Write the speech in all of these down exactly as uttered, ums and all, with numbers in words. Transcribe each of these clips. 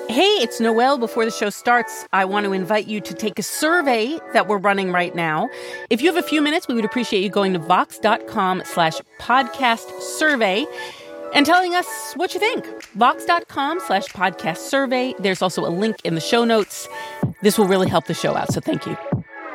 Hey, it's Noelle. Before the show starts, I want to invite you to take a survey that we're running right now. If you have a few minutes, we would appreciate you going to vox.com slash podcast survey and telling us what you think. Vox.com slash podcast survey. There's also a link in the show notes. This will really help the show out, so thank you.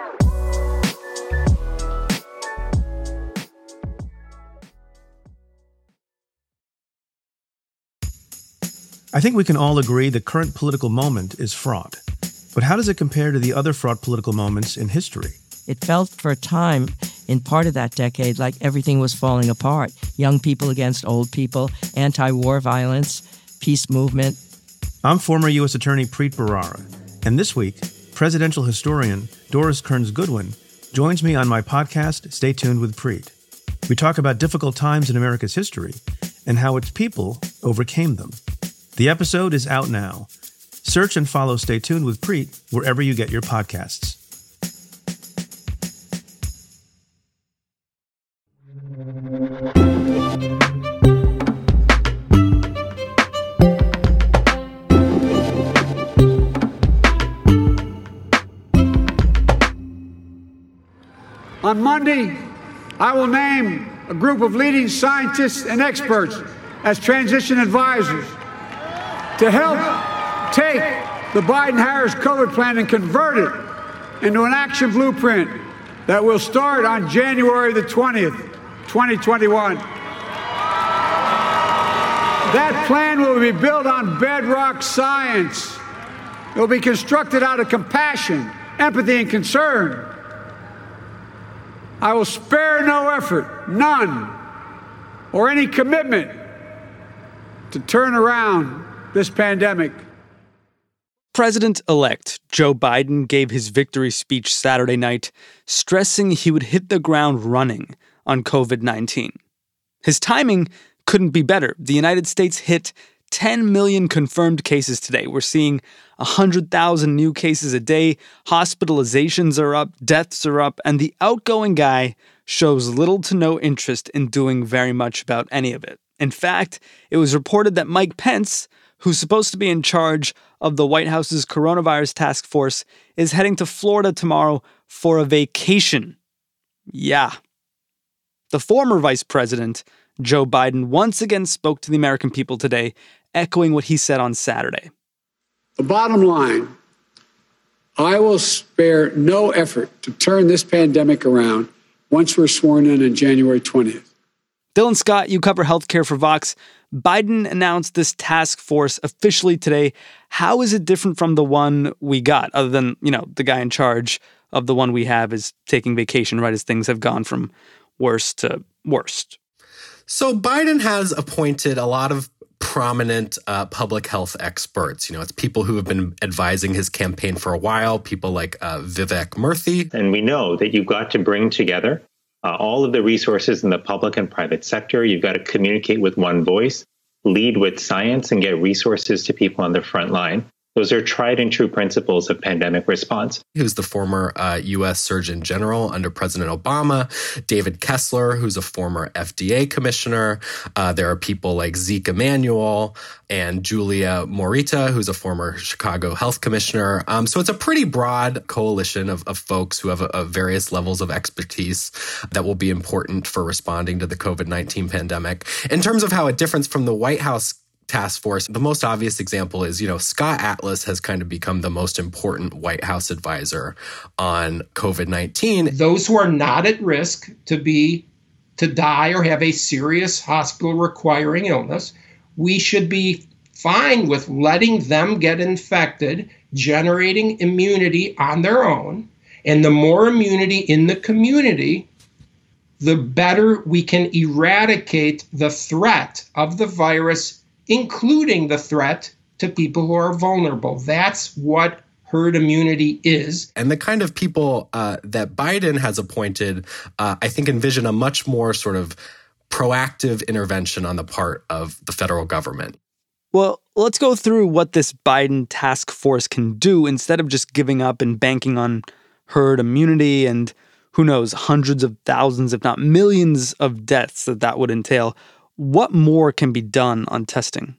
I think we can all agree the current political moment is fraught. But how does it compare to the other fraught political moments in history? It felt for a time, in part of that decade, like everything was falling apart. Young people against old people, anti-war violence, peace movement. I'm former U S Attorney Preet Bharara, and this week, presidential historian Doris Kearns Goodwin joins me on my podcast, Stay Tuned with Preet. We talk about difficult times in America's history and how its people overcame them. The episode is out now. Search and follow Stay Tuned with Preet wherever you get your podcasts. On Monday, I will name a group of leading scientists and experts as transition advisors to help take the Biden-Harris COVID plan and convert it into an action blueprint that will start on January the twentieth, twenty twenty-one. That plan will be built on bedrock science. It will be constructed out of compassion, empathy, and concern. I will spare no effort, none, or any commitment to turn around this pandemic. President-elect Joe Biden gave his victory speech Saturday night, stressing he would hit the ground running on covid nineteen. His timing couldn't be better. The United States hit ten million confirmed cases today. We're seeing one hundred thousand new cases a day. Hospitalizations are up, deaths are up, and the outgoing guy shows little to no interest in doing very much about any of it. In fact, it was reported that Mike Pence, who's supposed to be in charge of the White House's coronavirus task force, is heading to Florida tomorrow for a vacation. Yeah. The former vice president, Joe Biden, once again spoke to the American people today, echoing what he said on Saturday. The bottom line, I will spare no effort to turn this pandemic around once we're sworn in on January twentieth. Dylan Scott, you cover healthcare for Vox. Biden announced this task force officially today. How is it different from the one we got, other than, you know, the guy in charge of the one we have is taking vacation right as things have gone from worst to worst? So Biden has appointed a lot of prominent uh, public health experts. You know, it's people who have been advising his campaign for a while, people like uh, Vivek Murthy. And we know that you've got to bring together Uh, all of the resources in the public and private sector. You've got to communicate with one voice, lead with science, and get resources to people on the front line. Those are tried and true principles of pandemic response. Who's the former uh, U S Surgeon General under President Obama, David Kessler, who's a former F D A commissioner. Uh, there are people like Zeke Emanuel and Julia Morita, who's a former Chicago health commissioner. Um, so it's a pretty broad coalition of, of folks who have a, a various levels of expertise that will be important for responding to the covid nineteen pandemic. In terms of how it differs from the White House task force, the most obvious example is, you know, Scott Atlas has kind of become the most important White House advisor on covid nineteen. Those who are not at risk to be, to die or have a serious hospital requiring illness, we should be fine with letting them get infected, generating immunity on their own. And the more immunity in the community, the better we can eradicate the threat of the virus, including the threat to people who are vulnerable. That's what herd immunity is. And the kind of people uh, that Biden has appointed, uh, I think, envision a much more sort of proactive intervention on the part of the federal government. Well, let's go through what this Biden task force can do instead of just giving up and banking on herd immunity and, who knows, hundreds of thousands, if not millions of deaths that that would entail. What more can be done on testing?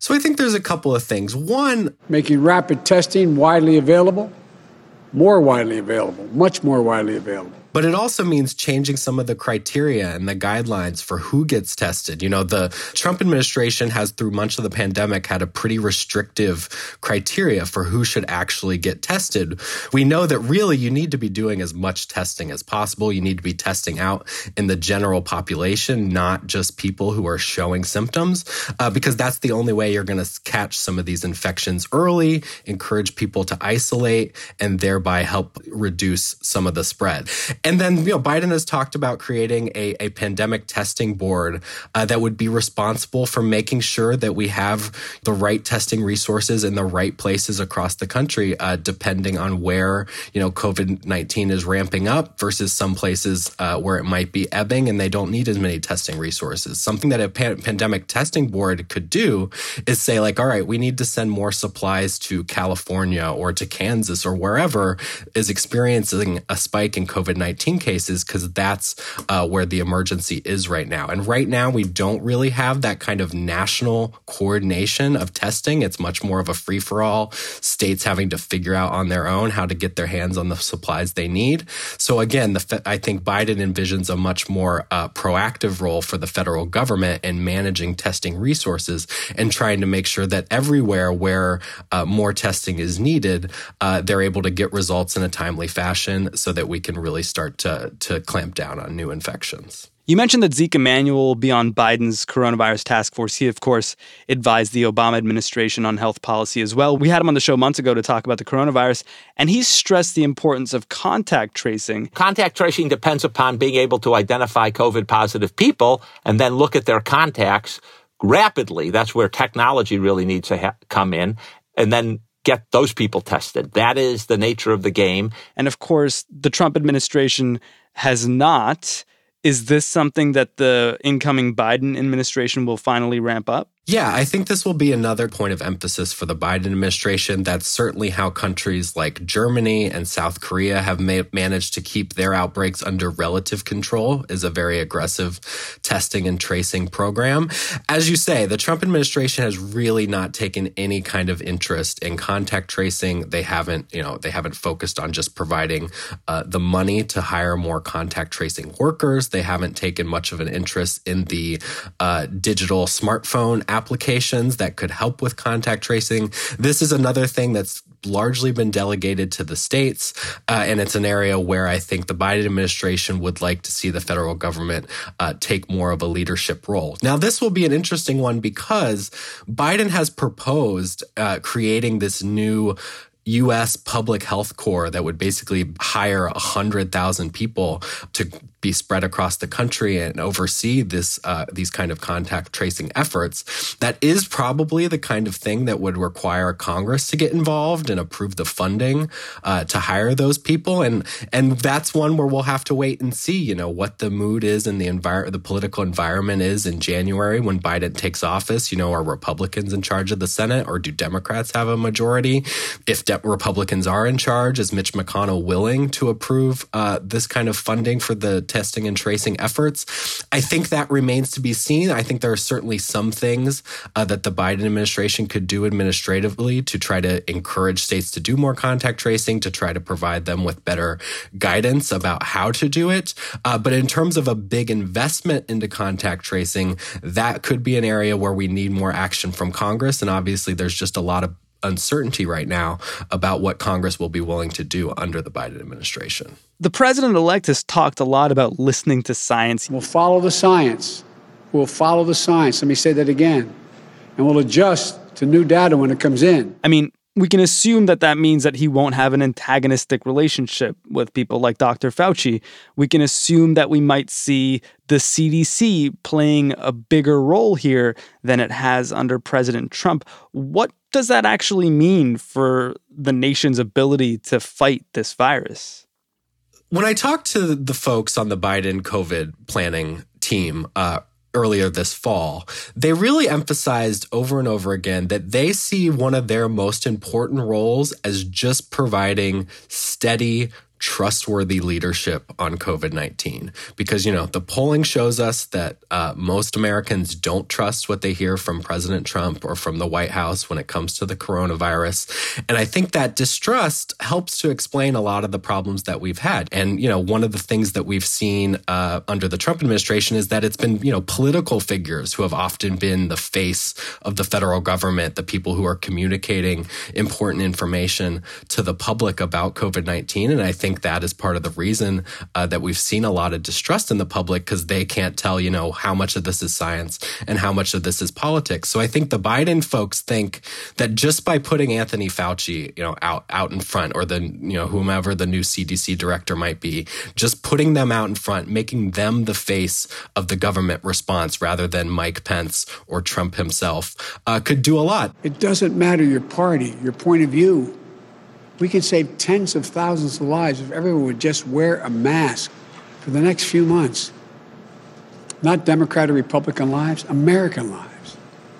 So I think there's a couple of things. One, making rapid testing widely available, more widely available, much more widely available. But it also means changing some of the criteria and the guidelines for who gets tested. You know, the Trump administration has, through much of the pandemic, had a pretty restrictive criteria for who should actually get tested. We know that really you need to be doing as much testing as possible. You need to be testing out in the general population, not just people who are showing symptoms, uh, because that's the only way you're going to catch some of these infections early, encourage people to isolate, and thereby help reduce some of the spread. And then, you know, Biden has talked about creating a, a pandemic testing board uh, that would be responsible for making sure that we have the right testing resources in the right places across the country, uh, depending on where, you know, COVID nineteen is ramping up versus some places uh, where it might be ebbing and they don't need as many testing resources. Something that a pan- pandemic testing board could do is say, like, all right, we need to send more supplies to California or to Kansas or wherever is experiencing a spike in COVID nineteen cases, because that's uh, where the emergency is right now. And right now, we don't really have that kind of national coordination of testing. It's much more of a free-for-all, states having to figure out on their own how to get their hands on the supplies they need. So again, the, I think Biden envisions a much more uh, proactive role for the federal government in managing testing resources and trying to make sure that everywhere where uh, more testing is needed, uh, they're able to get results in a timely fashion so that we can really start to, to clamp down on new infections. You mentioned that Zeke Emanuel will be on Biden's coronavirus task force. He, of course, advised the Obama administration on health policy as well. We had him on the show months ago to talk about the coronavirus, and he stressed the importance of contact tracing. Contact tracing depends upon being able to identify COVID-positive people and then look at their contacts rapidly. That's where technology really needs to ha- come in, and then get those people tested. That is the nature of the game. And of course, the Trump administration has not. Is this something that the incoming Biden administration will finally ramp up? Yeah, I think this will be another point of emphasis for the Biden administration. That's certainly how countries like Germany and South Korea have ma- managed to keep their outbreaks under relative control, is a very aggressive testing and tracing program. As you say, the Trump administration has really not taken any kind of interest in contact tracing. They haven't, you know, they haven't focused on just providing uh, the money to hire more contact tracing workers. They haven't taken much of an interest in the uh, digital smartphone applications that could help with contact tracing. This is another thing that's largely been delegated to the states, uh, and it's an area where I think the Biden administration would like to see the federal government uh, take more of a leadership role. Now, this will be an interesting one because Biden has proposed uh, creating this new U S public health corps that would basically hire one hundred thousand people to be spread across the country and oversee this uh, these kind of contact tracing efforts. That is probably the kind of thing that would require Congress to get involved and approve the funding uh, to hire those people. And and that's one where we'll have to wait and see, you know, what the mood is and the envir- the political environment is in January when Biden takes office. You know, are Republicans in charge of the Senate, or do Democrats have a majority? If de- Republicans are in charge, is Mitch McConnell willing to approve uh, this kind of funding for the testing and tracing efforts? I think that remains to be seen. I think there are certainly some things uh, that the Biden administration could do administratively to try to encourage states to do more contact tracing, to try to provide them with better guidance about how to do it. Uh, but in terms of a big investment into contact tracing, that could be an area where we need more action from Congress. And obviously, there's just a lot of uncertainty right now about what Congress will be willing to do under the Biden administration. The president-elect has talked a lot about listening to science. We'll follow the science. We'll follow the science. Let me say that again. And we'll adjust to new data when it comes in. I mean, we can assume that that means that he won't have an antagonistic relationship with people like Doctor Fauci. We can assume that we might see the C D C playing a bigger role here than it has under President Trump. What does that actually mean for the nation's ability to fight this virus? When I talked to the folks on the Biden COVID planning team uh, earlier this fall, they really emphasized over and over again that they see one of their most important roles as just providing steady, trustworthy leadership on COVID nineteen. Because, you know, the polling shows us that uh, most Americans don't trust what they hear from President Trump or from the White House when it comes to the coronavirus. And I think that distrust helps to explain a lot of the problems that we've had. And, you know, one of the things that we've seen uh, under the Trump administration is that it's been, you know, political figures who have often been the face of the federal government, the people who are communicating important information to the public about COVID nineteen. And I think that is part of the reason uh, that we've seen a lot of distrust in the public, because they can't tell, you know, how much of this is science and how much of this is politics. So I think the Biden folks think that just by putting Anthony Fauci, you know, out, out in front, or the, you know, whomever the new C D C director might be, just putting them out in front, making them the face of the government response rather than Mike Pence or Trump himself, uh, could do a lot. It doesn't matter your party, your point of view. We could save tens of thousands of lives if everyone would just wear a mask for the next few months. Not Democrat or Republican lives, American lives.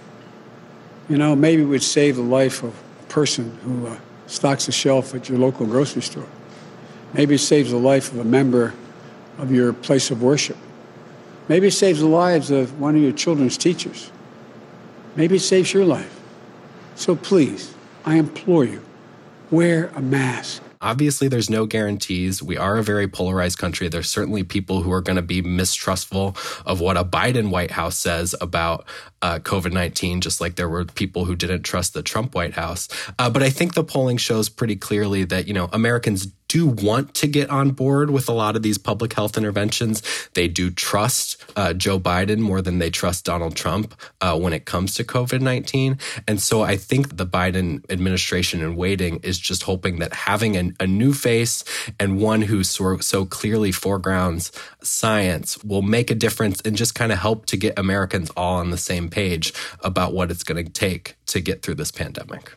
You know, maybe it would save the life of a person who uh, stocks a shelf at your local grocery store. Maybe it saves the life of a member of your place of worship. Maybe it saves the lives of one of your children's teachers. Maybe it saves your life. So please, I implore you, wear a mask. Obviously, there's no guarantees. We are a very polarized country. There's certainly people who are going to be mistrustful of what a Biden White House says about uh, COVID nineteen, just like there were people who didn't trust the Trump White House. Uh, but I think the polling shows pretty clearly that, you know, Americans do want to get on board with a lot of these public health interventions. They do trust uh, Joe Biden more than they trust Donald Trump uh, when it comes to COVID nineteen. And so I think the Biden administration in waiting is just hoping that having a, a new face and one who so, so clearly foregrounds science will make a difference and just kind of help to get Americans all on the same page about what it's going to take to get through this pandemic.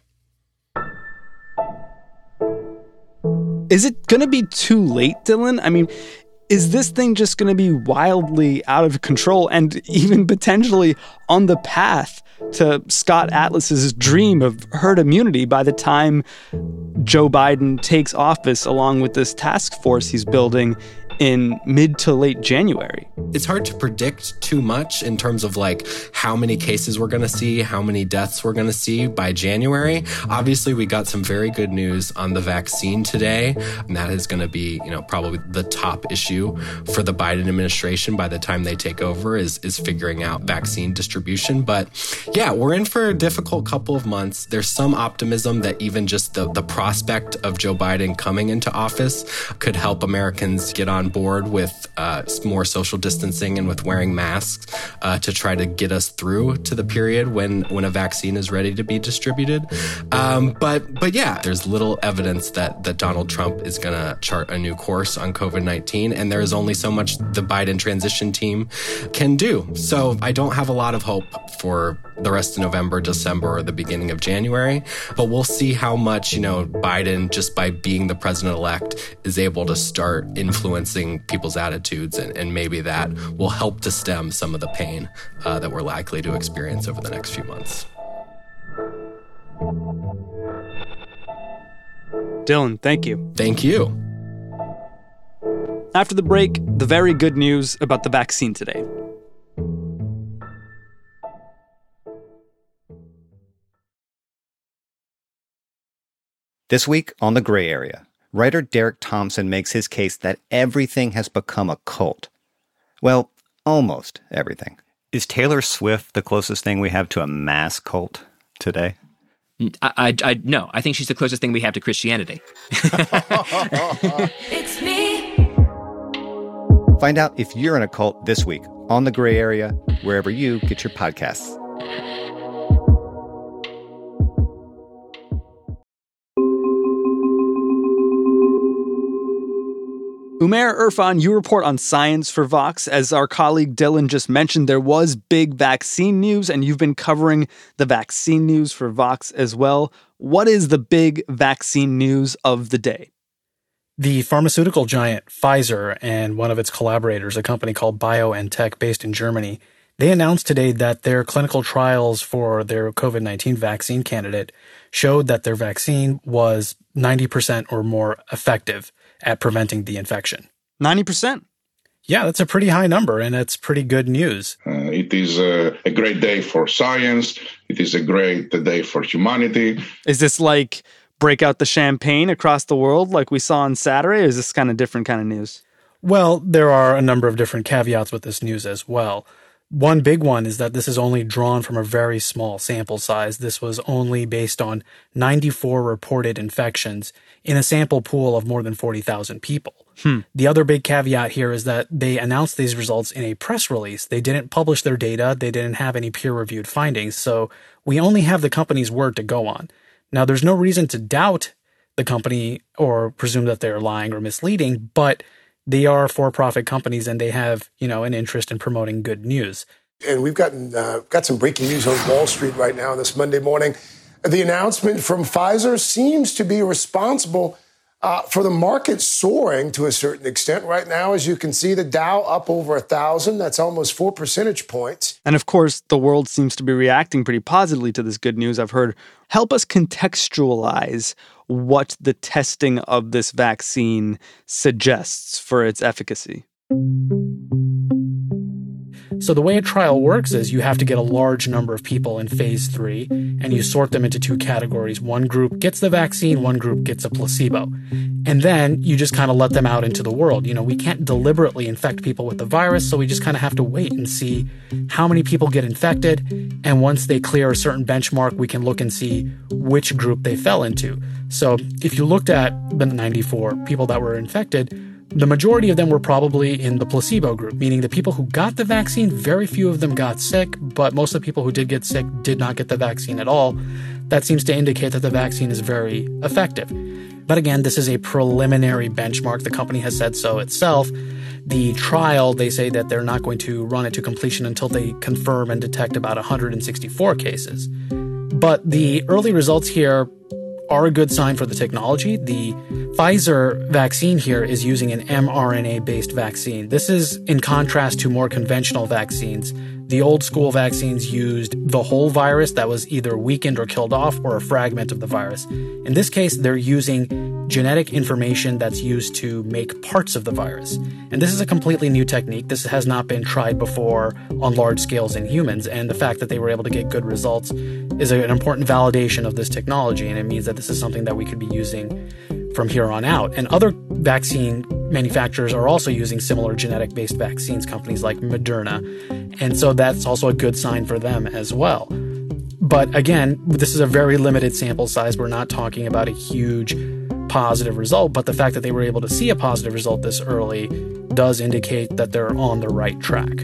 Is it going to be too late, Dylan? I mean, is this thing just going to be wildly out of control and even potentially on the path to Scott Atlas's dream of herd immunity by the time Joe Biden takes office, along with this task force he's building in mid to late January? It's hard to predict too much in terms of like how many cases we're going to see, how many deaths we're going to see by January. Obviously, we got some very good news on the vaccine today, and that is going to be, you know, probably the top issue for the Biden administration by the time they take over is, is figuring out vaccine distribution. But yeah, we're in for a difficult couple of months. There's some optimism that even just the, the prospect of Joe Biden coming into office could help Americans get on board with uh, more social distancing and with wearing masks uh, to try to get us through to the period when when a vaccine is ready to be distributed. Um, but but yeah, there's little evidence that that Donald Trump is going to chart a new course on COVID nineteen, and there is only so much the Biden transition team can do. So I don't have a lot of hope for the rest of November, December, or the beginning of January. But we'll see how much, you know, Biden, just by being the president-elect, is able to start influencing people's attitudes, and, and maybe that will help to stem some of the pain uh, that we're likely to experience over the next few months. Dylan, thank you. Thank you. After the break, the very good news about the vaccine today. This week on The Gray Area, writer Derek Thompson makes his case that everything has become a cult. Well, almost everything. Is Taylor Swift the closest thing we have to a mass cult today? I, I, I no, I think she's the closest thing we have to Christianity. It's me. Find out if you're in a cult this week on The Gray Area, wherever you get your podcasts. Umair Irfan, you report on science for Vox. As our colleague Dylan just mentioned, there was big vaccine news, and you've been covering the vaccine news for Vox as well. What is the big vaccine news of the day? The pharmaceutical giant Pfizer and one of its collaborators, a company called BioNTech based in Germany, they announced today that their clinical trials for their COVID nineteen vaccine candidate showed that their vaccine was ninety percent or more effective at preventing the infection. ninety percent. Yeah, that's a pretty high number, and it's pretty good news. Uh, it is a, a great day for science. It is a great day for humanity. Is this like break out the champagne across the world like we saw on Saturday, or is this kind of different kind of news? Well, there are a number of different caveats with this news as well. One big one is that this is only drawn from a very small sample size. This was only based on ninety-four reported infections in a sample pool of more than forty thousand people. Hmm. The other big caveat here is that they announced these results in a press release. They didn't publish their data. They didn't have any peer-reviewed findings. So we only have the company's word to go on. Now, there's no reason to doubt the company or presume that they're lying or misleading, but they are for-profit companies and they have, you know, an interest in promoting good news. And we've gotten uh, got some breaking news on Wall Street right now this Monday morning. The announcement from Pfizer seems to be responsible uh, for the market soaring to a certain extent right now. As you can see, the Dow up over a thousand. That's almost four percentage points. And of course, the world seems to be reacting pretty positively to this good news I've heard. Help us contextualize what the testing of this vaccine suggests for its efficacy. So the way a trial works is you have to get a large number of people in phase three, and you sort them into two categories. One group gets the vaccine, one group gets a placebo. And then you just kind of let them out into the world. You know, we can't deliberately infect people with the virus, so we just kind of have to wait and see how many people get infected. And once they clear a certain benchmark, we can look and see which group they fell into. So if you looked at the ninety-four people that were infected, the majority of them were probably in the placebo group, meaning the people who got the vaccine, very few of them got sick, but most of the people who did get sick did not get the vaccine at all. That seems to indicate that the vaccine is very effective. But again, this is a preliminary benchmark. The company has said so itself. The trial, they say that they're not going to run it to completion until they confirm and detect about one hundred sixty-four cases. But the early results here are a good sign for the technology. The Pfizer vaccine here is using an mRNA-based vaccine. This is in contrast to more conventional vaccines. The old school vaccines used the whole virus that was either weakened or killed off, or a fragment of the virus. In this case, they're using genetic information that's used to make parts of the virus. And this is a completely new technique. This has not been tried before on large scales in humans. And the fact that they were able to get good results is an important validation of this technology. And it means that this is something that we could be using from here on out. And other vaccine manufacturers are also using similar genetic-based vaccines, companies like Moderna. And so that's also a good sign for them as well. But again, this is a very limited sample size. We're not talking about a huge positive result, but the fact that they were able to see a positive result this early does indicate that they're on the right track.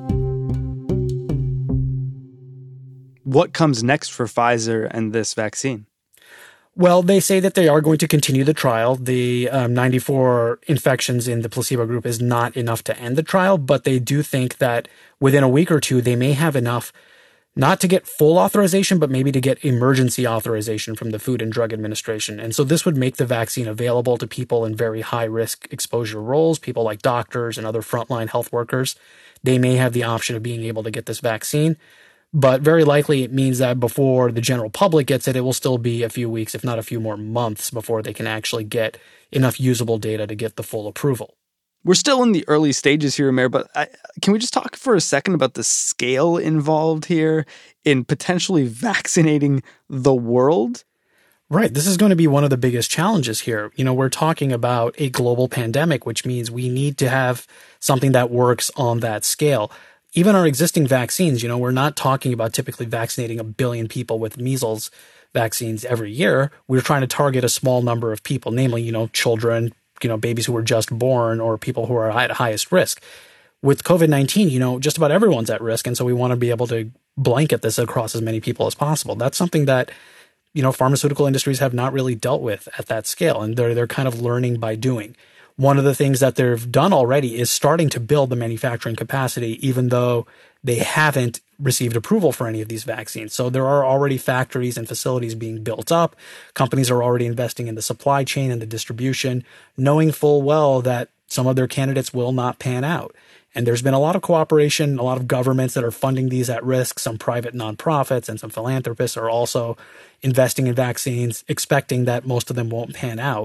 What comes next for Pfizer and this vaccine? Well, they say that they are going to continue the trial. The um, ninety-four infections in the placebo group is not enough to end the trial, but they do think that within a week or two, they may have enough not to get full authorization, but maybe to get emergency authorization from the Food and Drug Administration. And so this would make the vaccine available to people in very high-risk exposure roles, people like doctors and other frontline health workers. They may have the option of being able to get this vaccine. But very likely it means that before the general public gets it, it will still be a few weeks, if not a few more months, before they can actually get enough usable data to get the full approval. We're still in the early stages here, Amer, but I, can we just talk for a second about the scale involved here in potentially vaccinating the world? Right. This is going to be one of the biggest challenges here. You know, we're talking about a global pandemic, which means we need to have something that works on that scale. Even our existing vaccines, you know, we're not talking about typically vaccinating a billion people with measles vaccines every year. We're trying to target a small number of people, namely, you know, children, you know, babies who were just born, or people who are at highest risk. With COVID nineteen, you know, just about everyone's at risk. And so we want to be able to blanket this across as many people as possible. That's something that, you know, pharmaceutical industries have not really dealt with at that scale. And they're, they're kind of learning by doing. One of the things that they've done already is starting to build the manufacturing capacity, even though they haven't received approval for any of these vaccines. So there are already factories and facilities being built up. Companies are already investing in the supply chain and the distribution, knowing full well that some of their candidates will not pan out. And there's been a lot of cooperation, a lot of governments that are funding these at risk. Some private nonprofits and some philanthropists are also investing in vaccines, expecting that most of them won't pan out.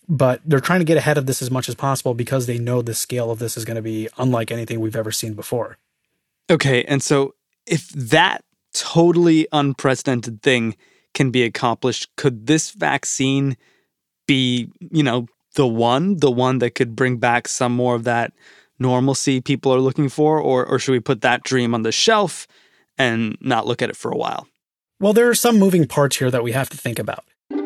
But they're trying to get ahead of this as much as possible because they know the scale of this is going to be unlike anything we've ever seen before. Okay, and so if that totally unprecedented thing can be accomplished, could this vaccine be, you know, the one, the one that could bring back some more of that normalcy people are looking for? Or, or should we put that dream on the shelf and not look at it for a while? Well, there are some moving parts here that we have to think about.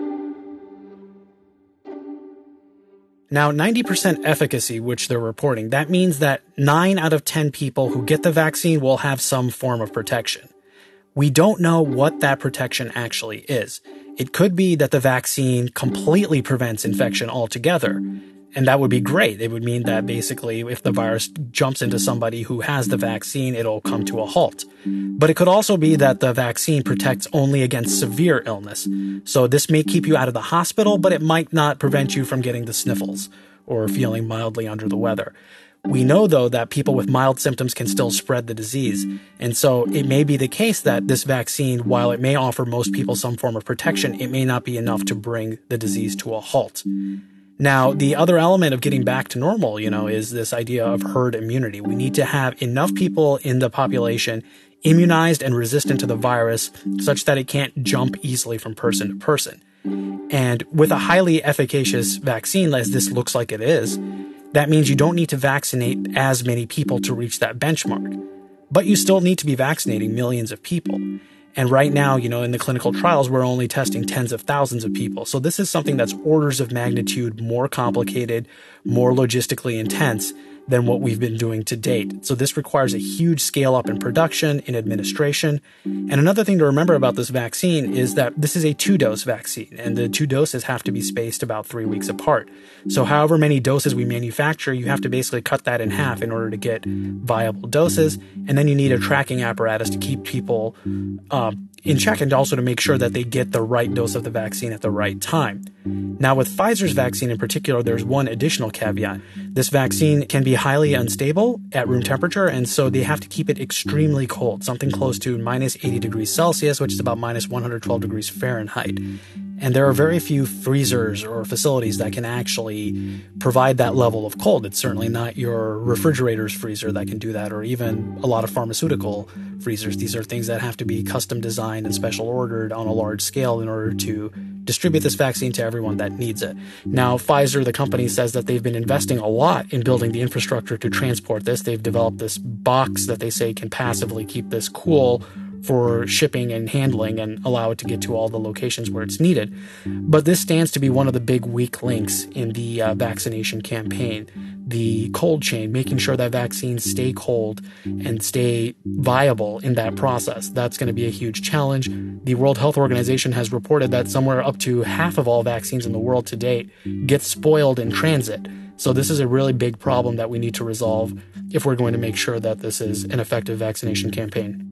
Now, ninety percent efficacy, which they're reporting, that means that nine out of ten people who get the vaccine will have some form of protection. We don't know what that protection actually is. It could be that the vaccine completely prevents infection altogether. And that would be great. It would mean that basically if the virus jumps into somebody who has the vaccine, it'll come to a halt. But it could also be that the vaccine protects only against severe illness. So this may keep you out of the hospital, but it might not prevent you from getting the sniffles or feeling mildly under the weather. We know, though, that people with mild symptoms can still spread the disease. And so it may be the case that this vaccine, while it may offer most people some form of protection, it may not be enough to bring the disease to a halt. Now, the other element of getting back to normal, you know, is this idea of herd immunity. We need to have enough people in the population immunized and resistant to the virus such that it can't jump easily from person to person. And with a highly efficacious vaccine, as this looks like it is, that means you don't need to vaccinate as many people to reach that benchmark. But you still need to be vaccinating millions of people. And right now, you know, in the clinical trials, we're only testing tens of thousands of people. So this is something that's orders of magnitude more complicated, more logistically intense than what we've been doing to date. So this requires a huge scale up in production, in administration. And another thing to remember about this vaccine is that this is a two-dose vaccine, and the two doses have to be spaced about three weeks apart. So however many doses we manufacture, you have to basically cut that in half in order to get viable doses. And then you need a tracking apparatus to keep people uh, in check and also to make sure that they get the right dose of the vaccine at the right time. Now, with Pfizer's vaccine in particular, there's one additional caveat. This vaccine can be highly unstable at room temperature, and so they have to keep it extremely cold, something close to minus eighty degrees Celsius, which is about minus one hundred twelve degrees Fahrenheit. And there are very few freezers or facilities that can actually provide that level of cold. It's certainly not your refrigerator's freezer that can do that, or even a lot of pharmaceutical freezers. These are things that have to be custom designed and special ordered on a large scale in order to distribute this vaccine to everyone that needs it. Now, Pfizer, the company, says that they've been investing a lot in building the infrastructure to transport this. They've developed this box that they say can passively keep this cool for shipping and handling and allow it to get to all the locations where it's needed. But this stands to be one of the big weak links in the uh, vaccination campaign. The cold chain, making sure that vaccines stay cold and stay viable in that process. That's going to be a huge challenge. The World Health Organization has reported that somewhere up to half of all vaccines in the world to date get spoiled in transit. So this is a really big problem that we need to resolve if we're going to make sure that this is an effective vaccination campaign.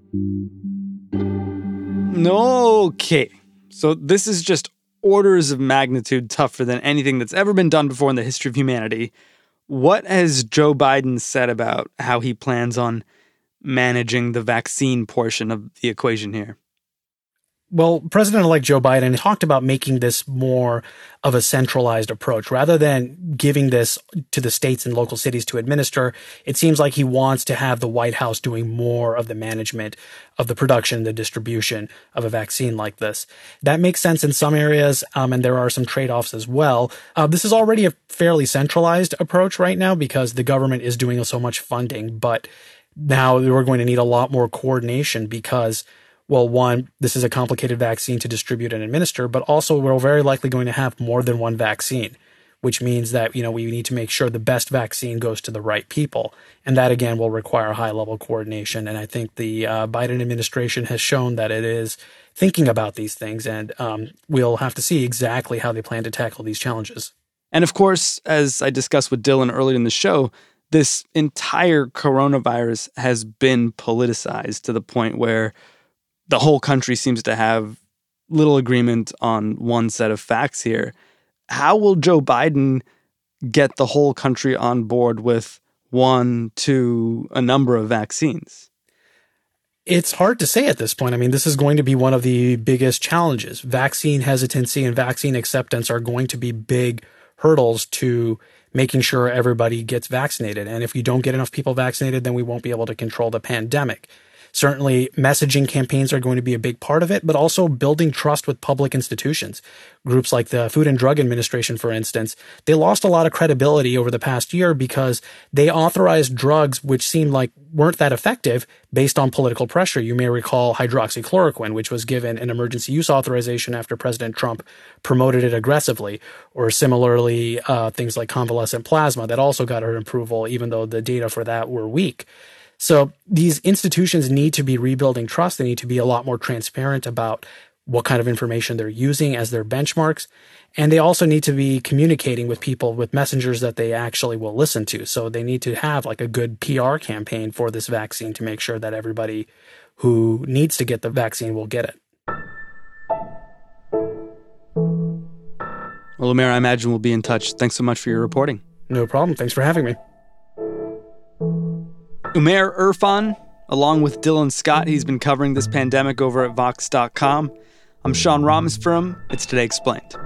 Okay, so this is just orders of magnitude tougher than anything that's ever been done before in the history of humanity. What has Joe Biden said about how he plans on managing the vaccine portion of the equation here? Well, President-elect Joe Biden talked about making this more of a centralized approach. Rather than giving this to the states and local cities to administer, it seems like he wants to have the White House doing more of the management of the production, the distribution of a vaccine like this. That makes sense in some areas, um, and there are some trade-offs as well. Uh, this is already a fairly centralized approach right now because the government is doing so much funding, but now we're going to need a lot more coordination because, well, one, this is a complicated vaccine to distribute and administer, but also we're very likely going to have more than one vaccine, which means that, you know, we need to make sure the best vaccine goes to the right people. And that, again, will require high-level coordination. And I think the uh, Biden administration has shown that it is thinking about these things, and um, we'll have to see exactly how they plan to tackle these challenges. And of course, as I discussed with Dylan earlier in the show, this entire coronavirus has been politicized to the point where the whole country seems to have little agreement on one set of facts here. How will Joe Biden get the whole country on board with one, two, a number of vaccines? It's hard to say at this point. I mean, this is going to be one of the biggest challenges. Vaccine hesitancy and vaccine acceptance are going to be big hurdles to making sure everybody gets vaccinated. And if you don't get enough people vaccinated, then we won't be able to control the pandemic. Certainly, messaging campaigns are going to be a big part of it, but also building trust with public institutions. Groups like the Food and Drug Administration, for instance, they lost a lot of credibility over the past year because they authorized drugs which seemed like weren't that effective based on political pressure. You may recall hydroxychloroquine, which was given an emergency use authorization after President Trump promoted it aggressively, or similarly, uh, things like convalescent plasma that also got an approval, even though the data for that were weak. So these institutions need to be rebuilding trust. They need to be a lot more transparent about what kind of information they're using as their benchmarks. And they also need to be communicating with people with messengers that they actually will listen to. So they need to have like a good P R campaign for this vaccine to make sure that everybody who needs to get the vaccine will get it. Well, Umair, I imagine we'll be in touch. Thanks so much for your reporting. No problem. Thanks for having me. Umair Irfan, along with Dylan Scott, he's been covering this pandemic over at Vox dot com. I'm Sean Rameswaram. It's Today Explained.